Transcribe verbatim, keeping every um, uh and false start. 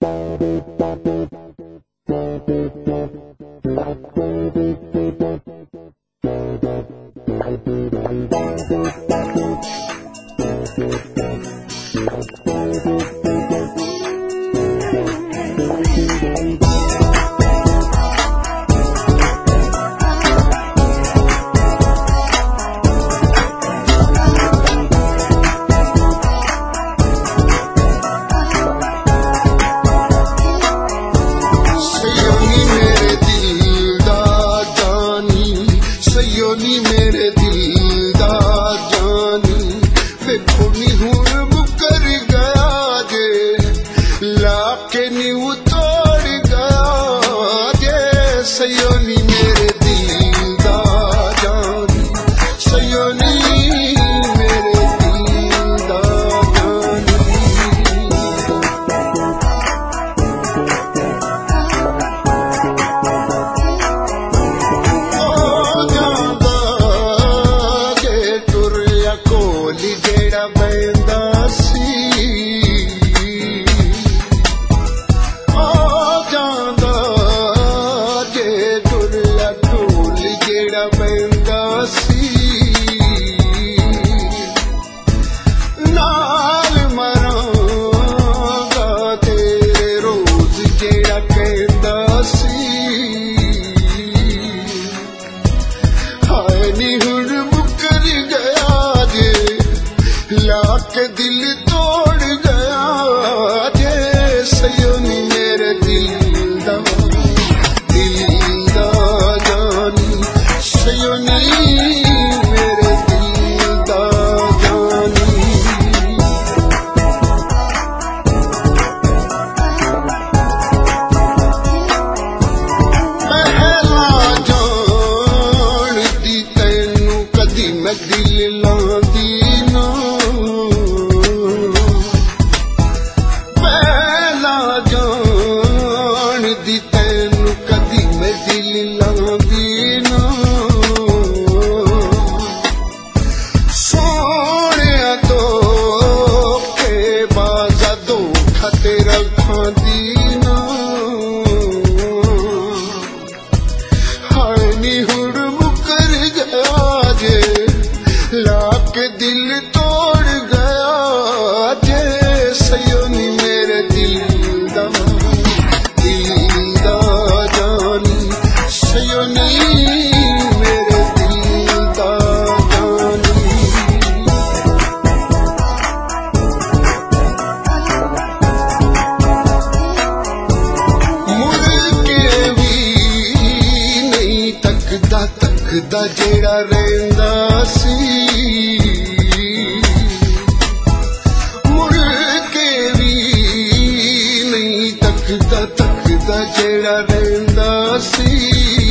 के दिल तोड़ गया जे सयोनी मेरे दिल दा दिल दा जानी सयोनी मेरे दिल दा जानी। पहला जान दी तैनू कदी मैं दिल लांदी ना दी तैनू कदी मैं दिल लांदी ना सोने तो के बाजा धोखा तेरा खांदी ना हाय नी हुड़ मुकर गया जे लाके दिल तोड़ गया जे सयोनी मेरे दिल दा तकदा जेड़ा रहिंदा सी मुड़ के भी नहीं तकदा तकदा जेड़ा रहिंदा सी।